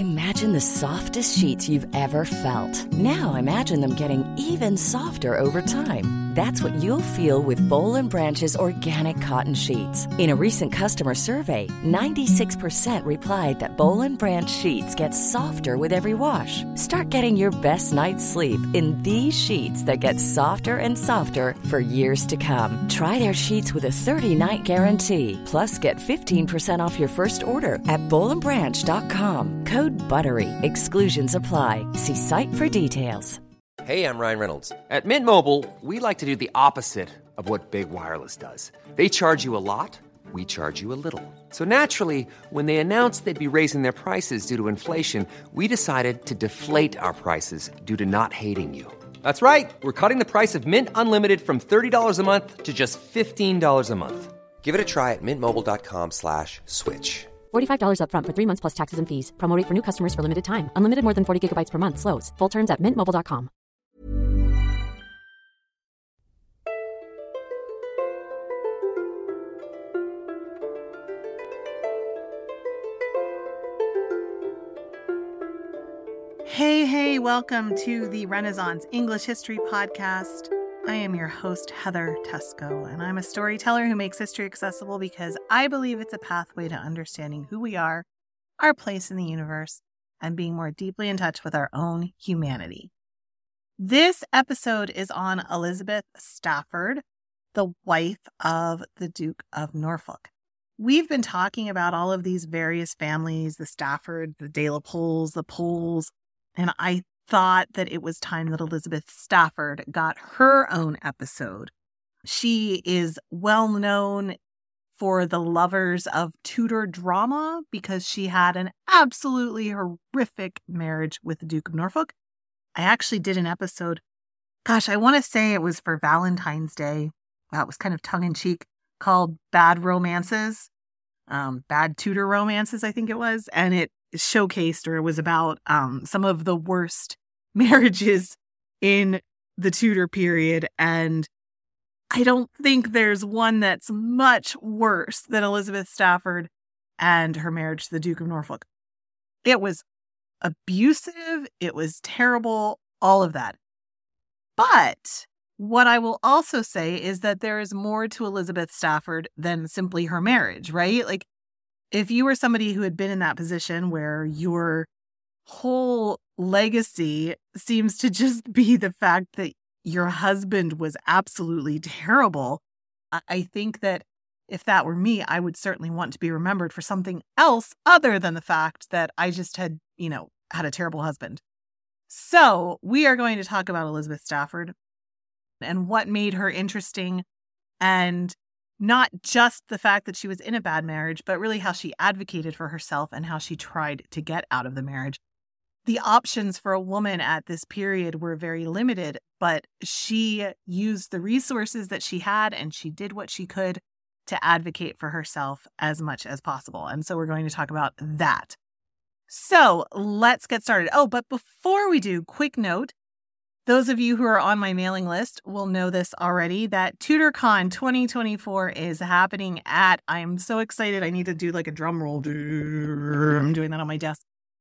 Imagine the softest sheets you've ever felt. Now imagine them getting even softer over time. That's what you'll feel with Boll and Branch's organic cotton sheets. In a recent customer survey, 96% replied that Boll and Branch sheets get softer with every wash. Start getting your best night's sleep in these sheets that get softer and softer for years to come. Try their sheets with a 30-night guarantee. Plus, get 15% off your first order at bollandbranch.com. Code BUTTERY. Exclusions apply. See site for details. Hey, I'm Ryan Reynolds. At Mint Mobile, we like to do the opposite of what Big Wireless does. They charge you a lot, we charge you a little. So naturally, when they announced they'd be raising their prices due to inflation, we decided to deflate our prices due to not hating you. That's right. We're cutting the price of Mint Unlimited from $30 a month to just $15 a month. Give it a try at mintmobile.com/switch. $45 up front for 3 months plus taxes and fees. Promo rate for new customers for limited time. Unlimited more than 40 gigabytes per month. Slows full terms at mintmobile.com. Hey, welcome to the Renaissance English History Podcast. I am your host, Heather Teysko, and I'm a storyteller who makes history accessible because I believe it's a pathway to understanding who we are, our place in the universe, and being more deeply in touch with our own humanity. This episode is on Elizabeth Stafford, the wife of the Duke of Norfolk. We've been talking about all of these various families, the Stafford, the De La Poles, the Poles, and I thought that it was time that Elizabeth Stafford got her own episode. She is well known for the lovers of Tudor drama because she had an absolutely horrific marriage with the Duke of Norfolk. I actually did an episode, I want to say it was for Valentine's Day. It was kind of tongue-in-cheek, called Bad Romances, Bad Tudor Romances, I think it was. And it showcased, or it was about some of the worst marriages in the Tudor period. And I don't think there's one that's much worse than Elizabeth Stafford and her marriage to the Duke of Norfolk. It was abusive. It was terrible, all of that. But what I will also say is that there is more to Elizabeth Stafford than simply her marriage, right? Like, if you were somebody who had been in that position where your whole legacy seems to just be the fact that your husband was absolutely terrible, I think that if that were me, I would certainly want to be remembered for something else other than the fact that I just had, had a terrible husband. So we are going to talk about Elizabeth Stafford and what made her interesting, and not just the fact that she was in a bad marriage, but really how she advocated for herself and how she tried to get out of the marriage. The options for a woman at this period were very limited, but she used the resources that she had and she did what she could to advocate for herself as much as possible. And so we're going to talk about that. So let's get started. Oh, but before we do, quick note. Those of you who are on my mailing list will know this already, that TudorCon 2024 is happening I'm so excited. I need to do like a drum roll. I'm doing that on my desk.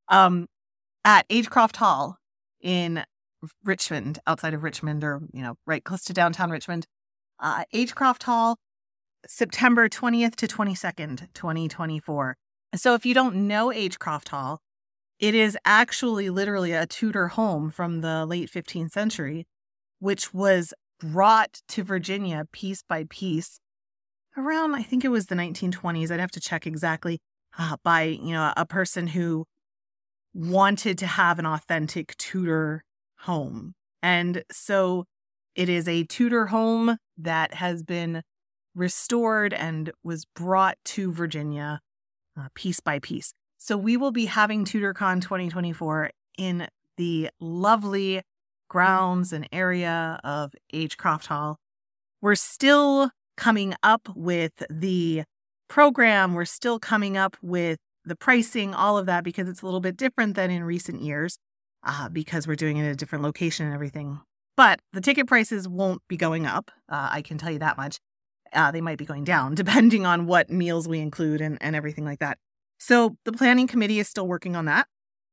At Agecroft Hall in Richmond, outside of Richmond, or, right close to downtown Richmond. Agecroft Hall, September 20th to 22nd, 2024. So if you don't know Agecroft Hall, it is actually literally a Tudor home from the late 15th century, which was brought to Virginia piece by piece around, I think it was the 1920s. I'd have to check exactly, by, a person who wanted to have an authentic Tudor home. And so it is a Tudor home that has been restored and was brought to Virginia piece by piece. So we will be having TudorCon 2024 in the lovely grounds and area of Agecroft Hall. We're still coming up with the program. We're still coming up with the pricing, all of that, because it's a little bit different than in recent years, because we're doing it at a different location and everything. But the ticket prices won't be going up. I can tell you that much. They might be going down depending on what meals we include and everything like that. So the planning committee is still working on that.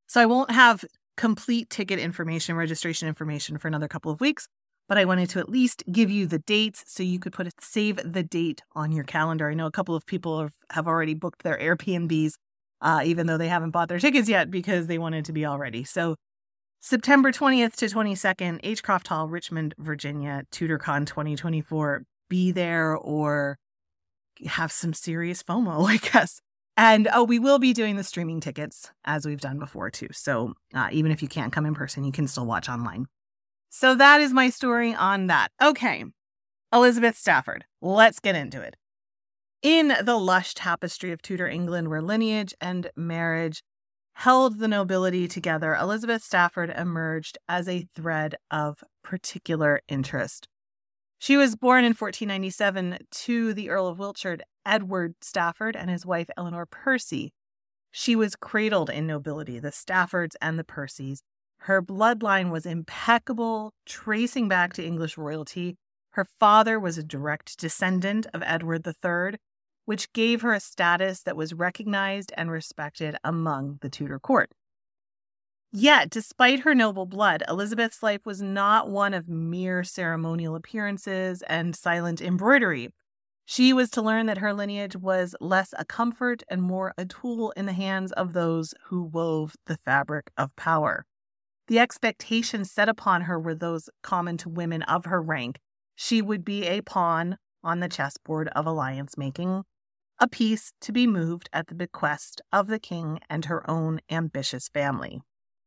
So I won't have complete ticket information, registration information for another couple of weeks, but I wanted to at least give you the dates so you could save the date on your calendar. I know a couple of people have already booked their Airbnbs, even though they haven't bought their tickets yet because they wanted to be all ready. So September 20th to 22nd, H-Croft Hall, Richmond, Virginia, TudorCon 2024. Be there or have some serious FOMO, I guess. And we will be doing the streaming tickets as we've done before too. So even if you can't come in person, you can still watch online. So that is my story on that. Okay, Elizabeth Stafford. Let's get into it. In the lush tapestry of Tudor England, where lineage and marriage held the nobility together, Elizabeth Stafford emerged as a thread of particular interest. She was born in 1497 to the Earl of Wiltshire, Edward Stafford, and his wife Eleanor Percy. She was cradled in nobility, the Staffords and the Percys. Her bloodline was impeccable, tracing back to English royalty. Her father was a direct descendant of Edward III, which gave her a status that was recognized and respected among the Tudor court. Yet, despite her noble blood, Elizabeth's life was not one of mere ceremonial appearances and silent embroidery. She was to learn that her lineage was less a comfort and more a tool in the hands of those who wove the fabric of power. The expectations set upon her were those common to women of her rank. She would be a pawn on the chessboard of alliance-making, a piece to be moved at the bequest of the king and her own ambitious family.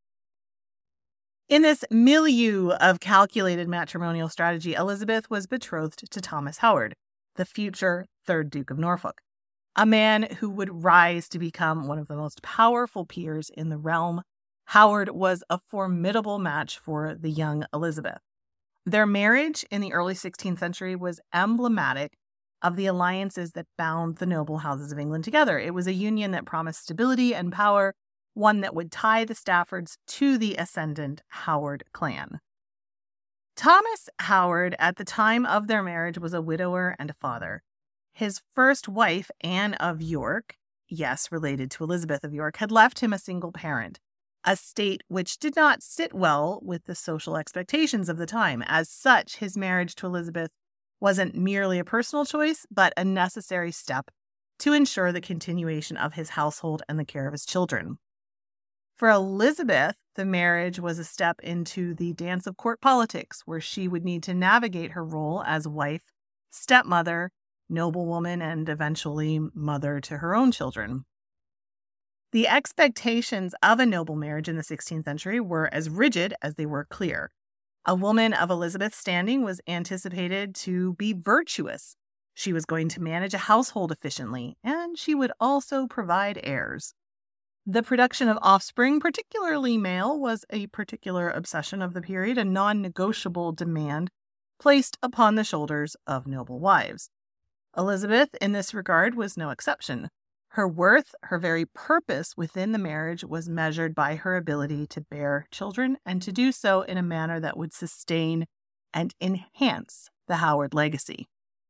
In this milieu of calculated matrimonial strategy, Elizabeth was betrothed to Thomas Howard, the future 3rd Duke of Norfolk, a man who would rise to become one of the most powerful peers in the realm. Howard was a formidable match for the young Elizabeth. Their marriage in the early 16th century was emblematic of the alliances that bound the noble houses of England together. It was a union that promised stability and power, one that would tie the Staffords to the ascendant Howard clan. Thomas Howard, at the time of their marriage, was a widower and a father. His first wife, Anne of York, yes, related to Elizabeth of York, had left him a single parent, a state which did not sit well with the social expectations of the time. As such, his marriage to Elizabeth wasn't merely a personal choice, but a necessary step to ensure the continuation of his household and the care of his children. For Elizabeth, the marriage was a step into the dance of court politics, where she would need to navigate her role as wife, stepmother, noblewoman, and eventually mother to her own children. The expectations of a noble marriage in the 16th century were as rigid as they were clear. A woman of Elizabeth's standing was anticipated to be virtuous. She was going to manage a household efficiently, and she would also provide heirs. The production of offspring, particularly male, was a particular obsession of the period, a non-negotiable demand placed upon the shoulders of noble wives. Elizabeth, in this regard, was no exception. Her worth, her very purpose within the marriage, was measured by her ability to bear children and to do so in a manner that would sustain and enhance the Howard legacy.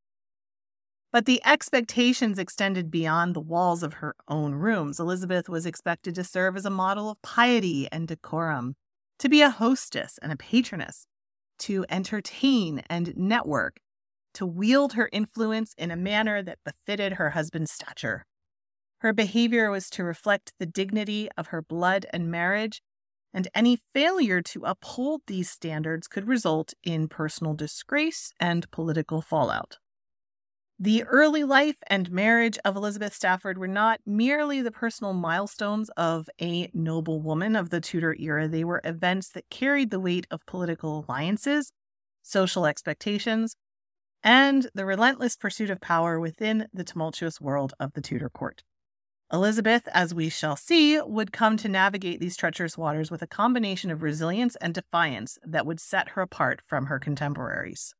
But the expectations extended beyond the walls of her own rooms. Elizabeth was expected to serve as a model of piety and decorum, to be a hostess and a patroness, to entertain and network, to wield her influence in a manner that befitted her husband's stature. Her behavior was to reflect the dignity of her blood and marriage, and any failure to uphold these standards could result in personal disgrace and political fallout. The early life and marriage of Elizabeth Stafford were not merely the personal milestones of a noble woman of the Tudor era. They were events that carried the weight of political alliances, social expectations, and the relentless pursuit of power within the tumultuous world of the Tudor court. Elizabeth, as we shall see, would come to navigate these treacherous waters with a combination of resilience and defiance that would set her apart from her contemporaries.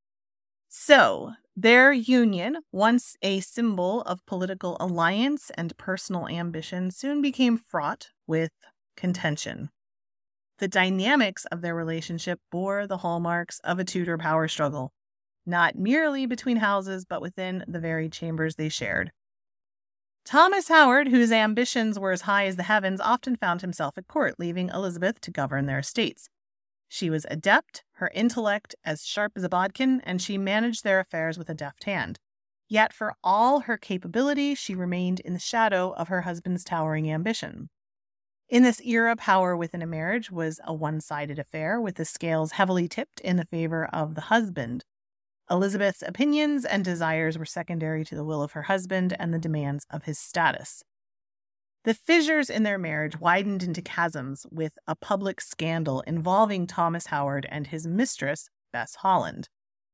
So, their union, once a symbol of political alliance and personal ambition, soon became fraught with contention. The dynamics of their relationship bore the hallmarks of a Tudor power struggle, not merely between houses, but within the very chambers they shared. Thomas Howard, whose ambitions were as high as the heavens, often found himself at court, leaving Elizabeth to govern their estates. She was adept, her intellect as sharp as a bodkin, and she managed their affairs with a deft hand. Yet for all her capability, she remained in the shadow of her husband's towering ambition. In this era, power within a marriage was a one-sided affair, with the scales heavily tipped in the favor of the husband. Elizabeth's opinions and desires were secondary to the will of her husband and the demands of his status. The fissures in their marriage widened into chasms with a public scandal involving Thomas Howard and his mistress, Bess Holland.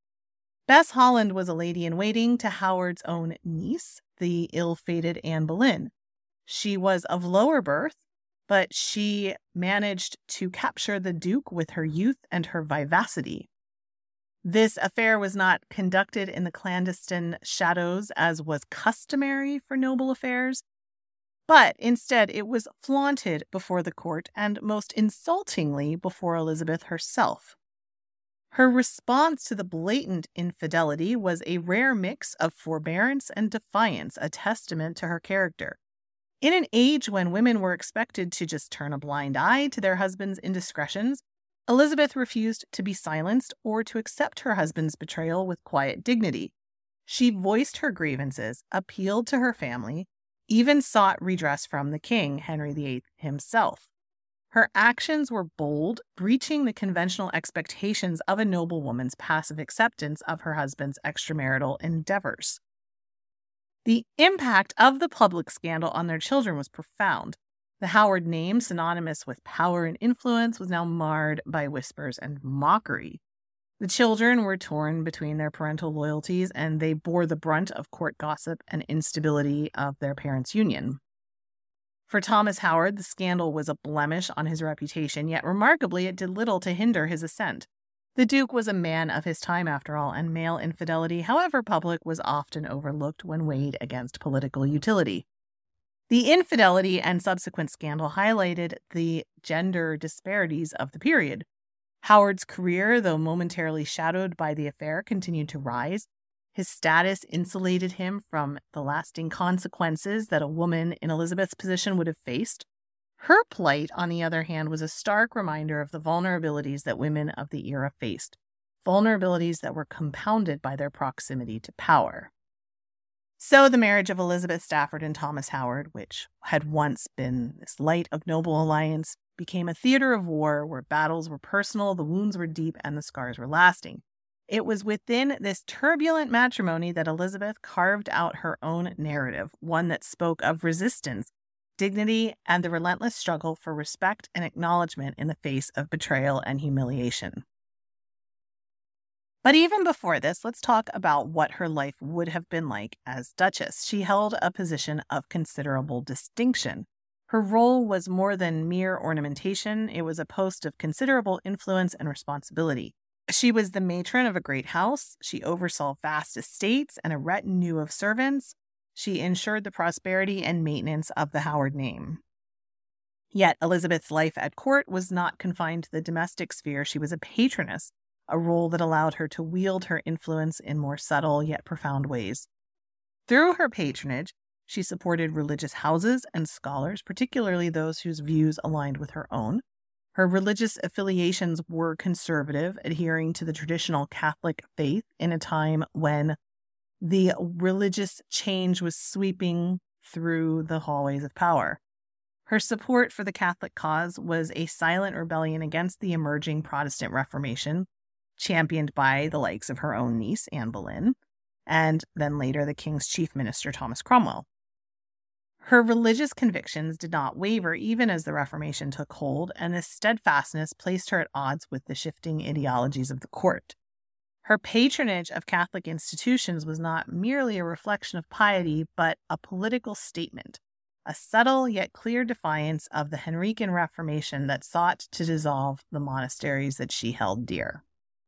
Bess Holland was a lady-in-waiting to Howard's own niece, the ill-fated Anne Boleyn. She was of lower birth, but she managed to capture the Duke with her youth and her vivacity. This affair was not conducted in the clandestine shadows as was customary for noble affairs, but instead it was flaunted before the court and most insultingly before Elizabeth herself. Her response to the blatant infidelity was a rare mix of forbearance and defiance, a testament to her character. In an age when women were expected to just turn a blind eye to their husbands' indiscretions, Elizabeth refused to be silenced or to accept her husband's betrayal with quiet dignity. She voiced her grievances, appealed to her family, even sought redress from the king, Henry VIII himself. Her actions were bold, breaching the conventional expectations of a noblewoman's passive acceptance of her husband's extramarital endeavors. The impact of the public scandal on their children was profound. The Howard name, synonymous with power and influence, was now marred by whispers and mockery. The children were torn between their parental loyalties, and they bore the brunt of court gossip and instability of their parents' union. For Thomas Howard, the scandal was a blemish on his reputation, yet remarkably it did little to hinder his ascent. The Duke was a man of his time, after all, and male infidelity, however public, was often overlooked when weighed against political utility. The infidelity and subsequent scandal highlighted the gender disparities of the period. Howard's career, though momentarily shadowed by the affair, continued to rise. His status insulated him from the lasting consequences that a woman in Elizabeth's position would have faced. Her plight, on the other hand, was a stark reminder of the vulnerabilities that women of the era faced, vulnerabilities that were compounded by their proximity to power. So the marriage of Elizabeth Stafford and Thomas Howard, which had once been this light of noble alliance, became a theater of war where battles were personal, the wounds were deep, and the scars were lasting. It was within this turbulent matrimony that Elizabeth carved out her own narrative, one that spoke of resistance, dignity, and the relentless struggle for respect and acknowledgement in the face of betrayal and humiliation. But even before this, let's talk about what her life would have been like as Duchess. She held a position of considerable distinction. Her role was more than mere ornamentation. It was a post of considerable influence and responsibility. She was the matron of a great house. She oversaw vast estates and a retinue of servants. She ensured the prosperity and maintenance of the Howard name. Yet Elizabeth's life at court was not confined to the domestic sphere. She was a patroness, a role that allowed her to wield her influence in more subtle yet profound ways. Through her patronage, she supported religious houses and scholars, particularly those whose views aligned with her own. Her religious affiliations were conservative, adhering to the traditional Catholic faith in a time when the religious change was sweeping through the hallways of power. Her support for the Catholic cause was a silent rebellion against the emerging Protestant Reformation, championed by the likes of her own niece, Anne Boleyn, and then later the king's chief minister, Thomas Cromwell. Her religious convictions did not waver even as the Reformation took hold, and this steadfastness placed her at odds with the shifting ideologies of the court. Her patronage of Catholic institutions was not merely a reflection of piety, but a political statement, a subtle yet clear defiance of the Henrican Reformation that sought to dissolve the monasteries that she held dear.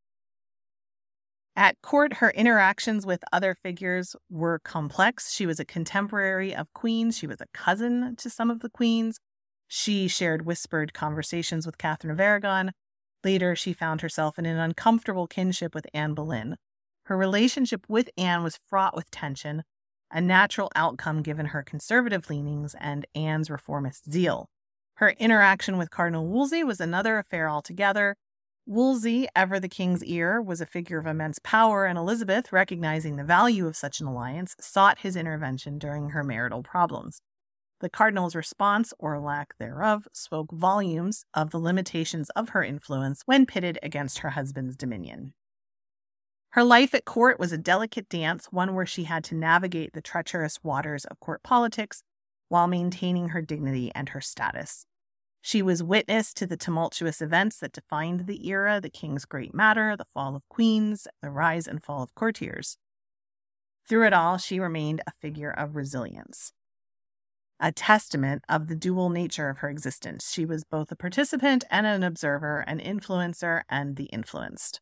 At court, her interactions with other figures were complex. She was a contemporary of queens. She was a cousin to some of the queens. She shared whispered conversations with Catherine of Aragon. Later, she found herself in an uncomfortable kinship with Anne Boleyn. Her relationship with Anne was fraught with tension, a natural outcome given her conservative leanings and Anne's reformist zeal. Her interaction with Cardinal Wolsey was another affair altogether. Wolsey, ever the king's ear, was a figure of immense power, and Elizabeth, recognizing the value of such an alliance, sought his intervention during her marital problems. The cardinal's response, or lack thereof, spoke volumes of the limitations of her influence when pitted against her husband's dominion. Her life at court was a delicate dance, one where she had to navigate the treacherous waters of court politics while maintaining her dignity and her status. She was witness to the tumultuous events that defined the era, the king's great matter, the fall of queens, the rise and fall of courtiers. Through it all, she remained a figure of resilience, a testament of the dual nature of her existence. She was both a participant and an observer, an influencer and the influenced.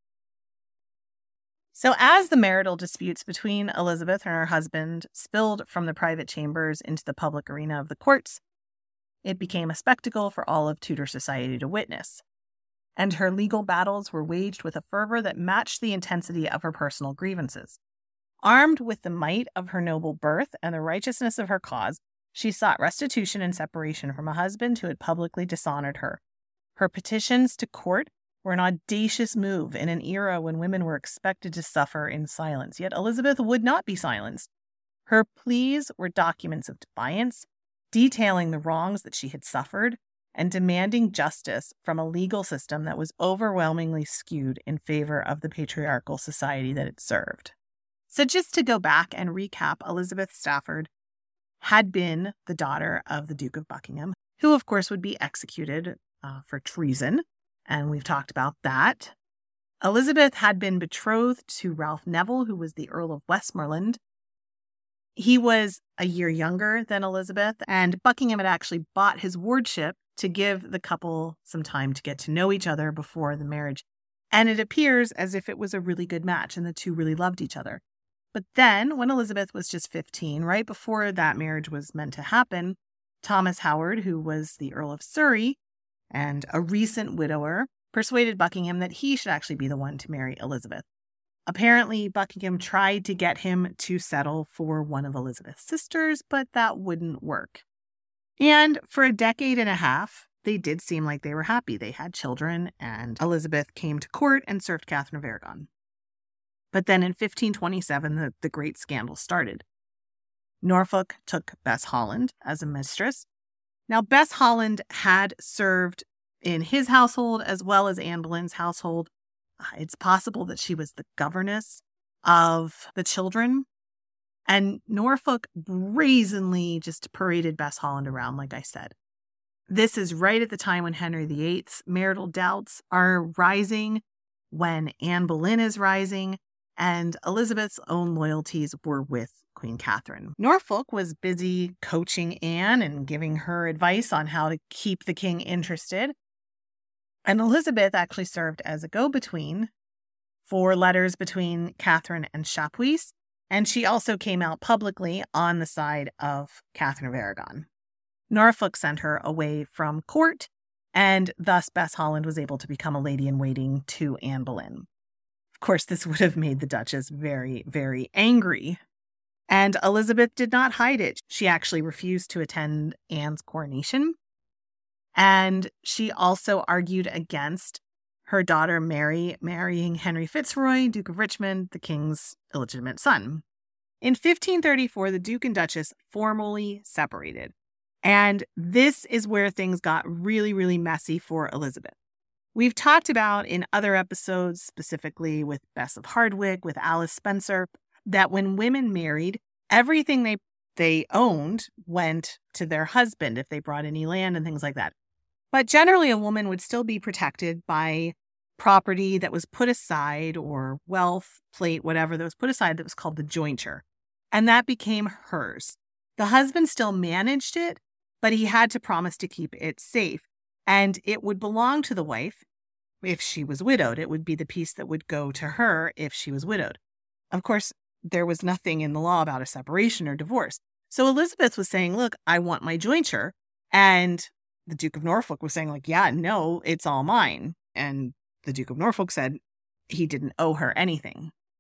So as the marital disputes between Elizabeth and her husband spilled from the private chambers into the public arena of the courts, it became a spectacle for all of Tudor society to witness. And her legal battles were waged with a fervor that matched the intensity of her personal grievances. Armed with the might of her noble birth and the righteousness of her cause, she sought restitution and separation from a husband who had publicly dishonored her. Her petitions to court were an audacious move in an era when women were expected to suffer in silence. Yet Elizabeth would not be silenced. Her pleas were documents of defiance, detailing the wrongs that she had suffered and demanding justice from a legal system that was overwhelmingly skewed in favor of the patriarchal society that it served. So just to go back and recap, Elizabeth Stafford had been the daughter of the Duke of Buckingham, who of course would be executed for treason. And we've talked about that. Elizabeth had been betrothed to Ralph Neville, who was the Earl of Westmoreland. He was a year younger than Elizabeth, and Buckingham had actually bought his wardship to give the couple some time to get to know each other before the marriage. And it appears as if it was a really good match and the two really loved each other. But then, when Elizabeth was just 15, right before that marriage was meant to happen, Thomas Howard, who was the Earl of Surrey and a recent widower, persuaded Buckingham that he should actually be the one to marry Elizabeth. Apparently, Buckingham tried to get him to settle for one of Elizabeth's sisters, but that wouldn't work. And for a decade and a half, they did seem like they were happy. They had children, and Elizabeth came to court and served Catherine of Aragon. But then in 1527, the great scandal started. Norfolk took Bess Holland as a mistress. Now, Bess Holland had served in his household as well as Anne Boleyn's household. It's possible that she was the governess of the children. And Norfolk brazenly just paraded Bess Holland around, like I said. This is right at the time when Henry VIII's marital doubts are rising, when Anne Boleyn is rising, and Elizabeth's own loyalties were with Queen Catherine. Norfolk was busy coaching Anne and giving her advice on how to keep the king interested. And Elizabeth actually served as a go-between for letters between Catherine and Chapuis, and she also came out publicly on the side of Catherine of Aragon. Norfolk sent her away from court, and thus Bess Holland was able to become a lady-in-waiting to Anne Boleyn. Of course, this would have made the Duchess very, very angry. And Elizabeth did not hide it. She actually refused to attend Anne's coronation. And she also argued against her daughter Mary marrying Henry Fitzroy, Duke of Richmond, the king's illegitimate son. In 1534, the Duke and Duchess formally separated. And this is where things got really, really messy for Elizabeth. We've talked about in other episodes, specifically with Bess of Hardwicke, with Alice Spencer, that when women married, everything they owned went to their husband if they brought any land and things like that. But generally, a woman would still be protected by property that was put aside, or wealth, plate, whatever that was put aside, that was called the jointure. And that became hers. The husband still managed it, but he had to promise to keep it safe. And it would belong to the wife if she was widowed. It would be the piece that would go to her if she was widowed. Of course, there was nothing in the law about a separation or divorce. So Elizabeth was saying, look, I want my jointure. And the Duke of Norfolk was saying, like, yeah, no, it's all mine. And the Duke of Norfolk said he didn't owe her anything.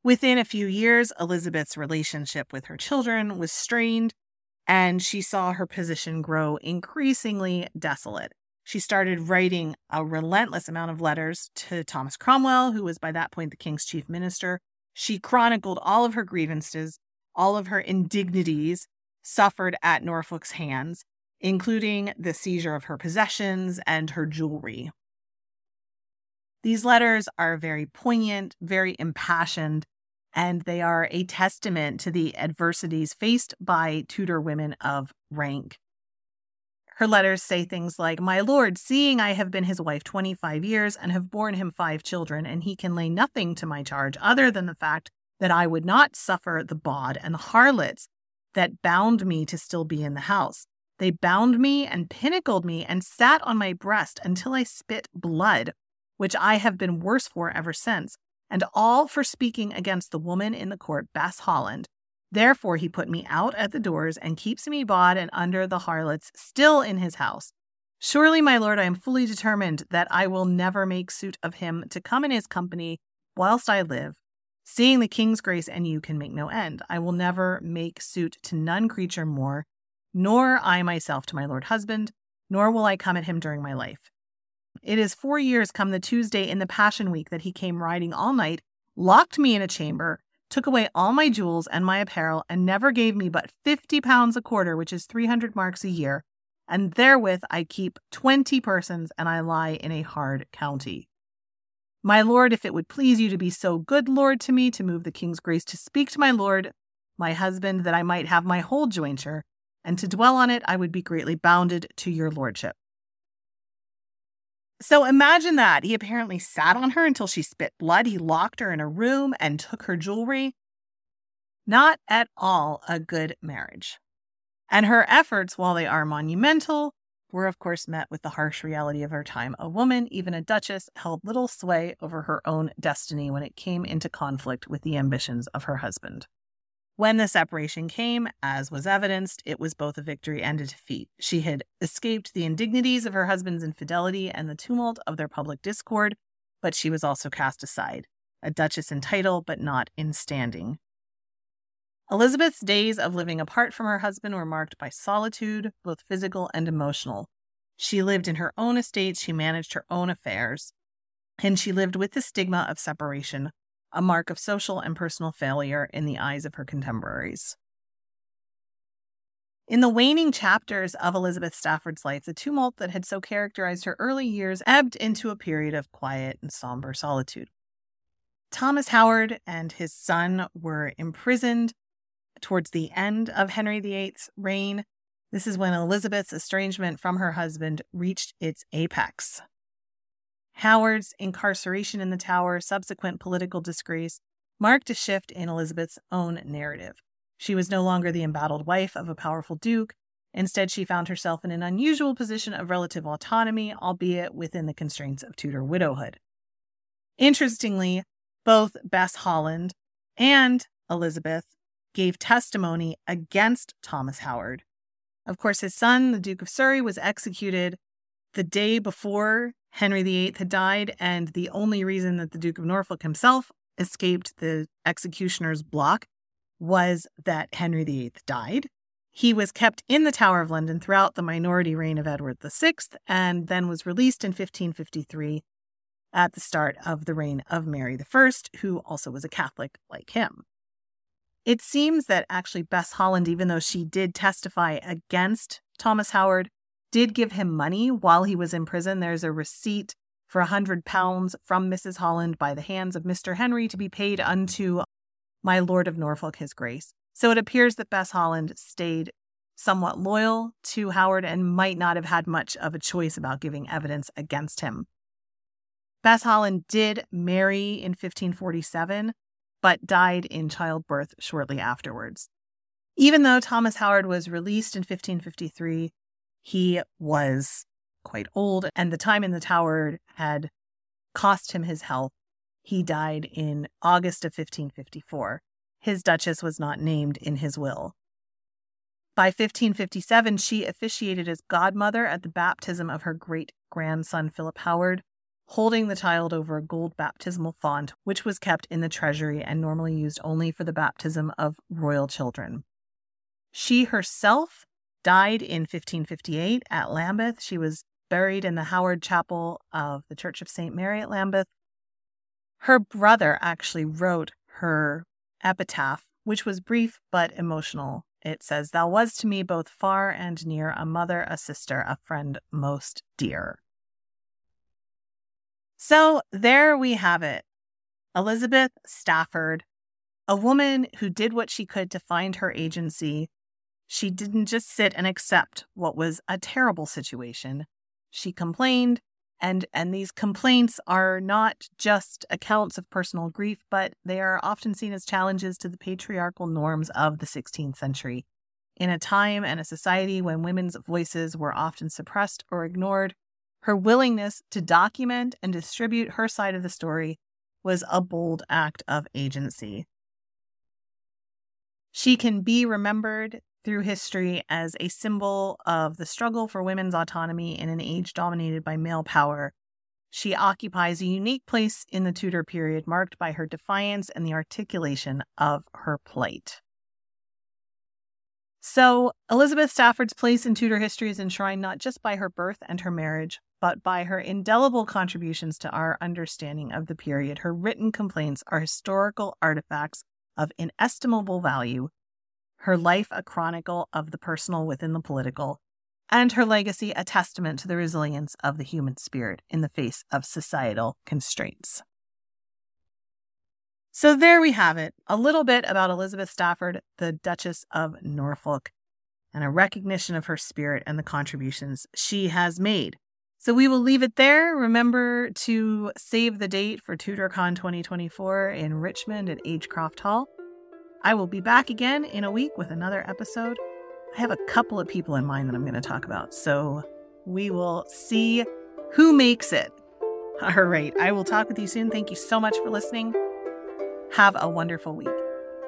Within a few years, Elizabeth's relationship with her children was strained, and she saw her position grow increasingly desolate. She started writing a relentless amount of letters to Thomas Cromwell, who was by that point the king's chief minister. She chronicled all of her grievances, all of her indignities suffered at Norfolk's hands, including the seizure of her possessions and her jewelry. These letters are very poignant, very impassioned, and they are a testament to the adversities faced by Tudor women of rank. Her letters say things like, "My lord, seeing I have been his wife 25 years and have borne him 5 children, and he can lay nothing to my charge other than the fact that I would not suffer the bawd and the harlots that bound me to still be in the house. They bound me and pinnacled me and sat on my breast until I spit blood, which I have been worse for ever since, and all for speaking against the woman in the court, Bess Holland. Therefore he put me out at the doors and keeps me bawd and under the harlots still in his house. Surely, my lord, I am fully determined that I will never make suit of him to come in his company whilst I live. Seeing the king's grace and you can make no end, I will never make suit to none creature more, nor I myself to my lord husband, nor will I come at him during my life. It is 4 years come the Tuesday in the Passion Week that he came riding all night, locked me in a chamber, took away all my jewels and my apparel, and never gave me but 50 pounds a quarter, which is 300 marks a year, and therewith I keep 20 persons, and I lie in a hard county. My lord, if it would please you to be so good, lord, to me, to move the king's grace to speak to my lord, my husband, that I might have my whole jointure, and to dwell on it, I would be greatly bounded to your lordship." So imagine that. He apparently sat on her until she spit blood. He locked her in a room and took her jewelry. Not at all a good marriage. And her efforts, while they are monumental, were of course met with the harsh reality of her time. A woman, even a duchess, held little sway over her own destiny when it came into conflict with the ambitions of her husband. When the separation came, as was evidenced, it was both a victory and a defeat. She had escaped the indignities of her husband's infidelity and the tumult of their public discord, but she was also cast aside, a duchess in title but not in standing. Elizabeth's days of living apart from her husband were marked by solitude, both physical and emotional. She lived in her own estates, she managed her own affairs, and she lived with the stigma of separation, a mark of social and personal failure in the eyes of her contemporaries. In the waning chapters of Elizabeth Stafford's life, the tumult that had so characterized her early years ebbed into a period of quiet and somber solitude. Thomas Howard and his son were imprisoned towards the end of Henry VIII's reign. This is when Elizabeth's estrangement from her husband reached its apex. Howard's incarceration in the Tower, subsequent political disgrace, marked a shift in Elizabeth's own narrative. She was no longer the embattled wife of a powerful duke. Instead, she found herself in an unusual position of relative autonomy, albeit within the constraints of Tudor widowhood. Interestingly, both Bess Holland and Elizabeth gave testimony against Thomas Howard. Of course, his son, the Duke of Surrey, was executed the day before Henry VIII had died, and the only reason that the Duke of Norfolk himself escaped the executioner's block was that Henry VIII died. He was kept in the Tower of London throughout the minority reign of Edward VI, and then was released in 1553 at the start of the reign of Mary I, who also was a Catholic like him. It seems that actually Bess Holland, even though she did testify against Thomas Howard, did give him money while he was in prison. There's a receipt for £100 from Mrs. Holland by the hands of Mr. Henry to be paid unto my Lord of Norfolk, his grace. So it appears that Bess Holland stayed somewhat loyal to Howard and might not have had much of a choice about giving evidence against him. Bess Holland did marry in 1547, but died in childbirth shortly afterwards. Even though Thomas Howard was released in 1553, he was quite old, and the time in the Tower had cost him his health. He died in August of 1554. His duchess was not named in his will. By 1557, she officiated as godmother at the baptism of her great-grandson, Philip Howard, holding the child over a gold baptismal font, which was kept in the treasury and normally used only for the baptism of royal children. She herself died in 1558 at Lambeth. She was buried in the Howard Chapel of the Church of St. Mary at Lambeth. Her brother actually wrote her epitaph, which was brief but emotional. It says, "Thou was to me both far and near, a mother, a sister, a friend most dear." So there we have it. Elizabeth Stafford, a woman who did what she could to find her agency. She didn't just sit and accept what was a terrible situation. She complained, and these complaints are not just accounts of personal grief, but they are often seen as challenges to the patriarchal norms of the 16th century. In a time and a society when women's voices were often suppressed or ignored, her willingness to document and distribute her side of the story was a bold act of agency. She can be remembered through history as a symbol of the struggle for women's autonomy in an age dominated by male power. She occupies a unique place in the Tudor period, marked by her defiance and the articulation of her plight. So, Elizabeth Stafford's place in Tudor history is enshrined not just by her birth and her marriage, but by her indelible contributions to our understanding of the period. Her written complaints are historical artifacts of inestimable value, her life a chronicle of the personal within the political, and her legacy a testament to the resilience of the human spirit in the face of societal constraints. So there we have it, a little bit about Elizabeth Stafford, the Duchess of Norfolk, and a recognition of her spirit and the contributions she has made. So we will leave it there. Remember to save the date for TudorCon 2024 in Richmond at Agecroft Hall. I will be back again in a week with another episode. I have a couple of people in mind that I'm going to talk about, so we will see who makes it. All right, I will talk with you soon. Thank you so much for listening. Have a wonderful week.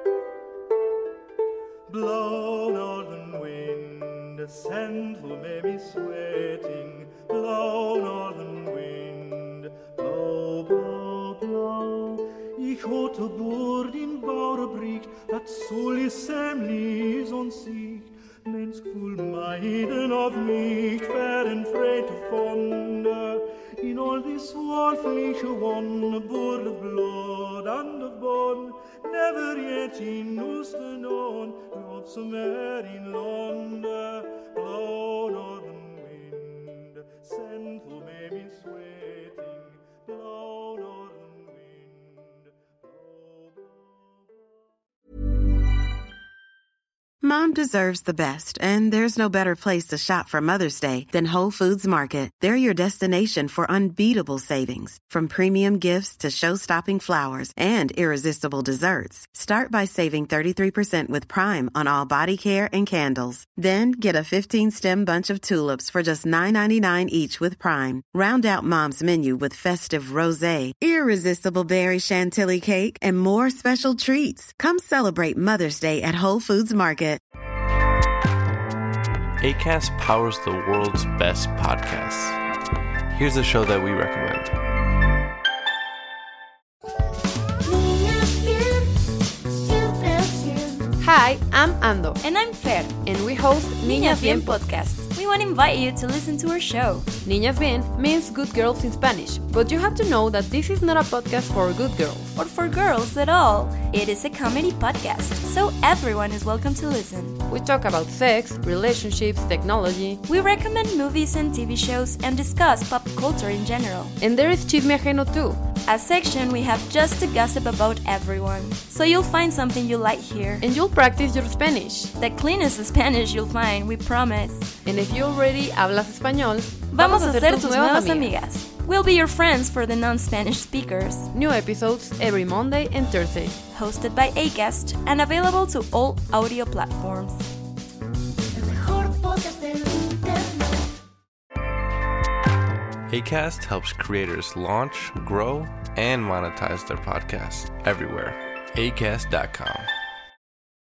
Blow, northern wind, send who may be sweating. Blow, northern wind, blow, blow, blow. Ich hatte Bord in Bauerbricht, dat soll is semlis und Sicht. Menschful Maiden of nicht, fern freit von in all this worldliche one, board of blood and of bone, never yet in Nusten on, not so mad in London, blow northern wind, send who may be sweating, blow northern wind, blow, blow, blow. Mom deserves the best, and there's no better place to shop for Mother's Day than Whole Foods Market. They're your destination for unbeatable savings, from premium gifts to show-stopping flowers and irresistible desserts. Start by saving 33% with Prime on all body care and candles. Then get a 15-stem bunch of tulips for just $9.99 each with Prime. Round out Mom's menu with festive rosé, irresistible berry chantilly cake, and more special treats. Come celebrate Mother's Day at Whole Foods Market. Acast powers the world's best podcasts. Here's a show that we recommend. Hi, I'm Ando. And I'm Fer. And we host Niñas Bien podcast. We want to invite you to listen to our show. Niñas Bien means good girls in Spanish, but you have to know that this is not a podcast for good girls. Or for girls at all. It is a comedy podcast, so everyone is welcome to listen. We talk about sex, relationships, technology. We recommend movies and TV shows and discuss pop culture in general. And there is Chisme Ajeno too. A section we have just to gossip about everyone. So you'll find something you like here. And you'll practice your Spanish. The cleanest Spanish you'll find, we promise. And if you already hablas español, vamos a ser tus nuevas amigas. We'll be your friends for the non-Spanish speakers. New episodes every Monday and Thursday. Hosted by Acast and available to all audio platforms. Acast helps creators launch, grow, and monetize their podcasts everywhere. Acast.com.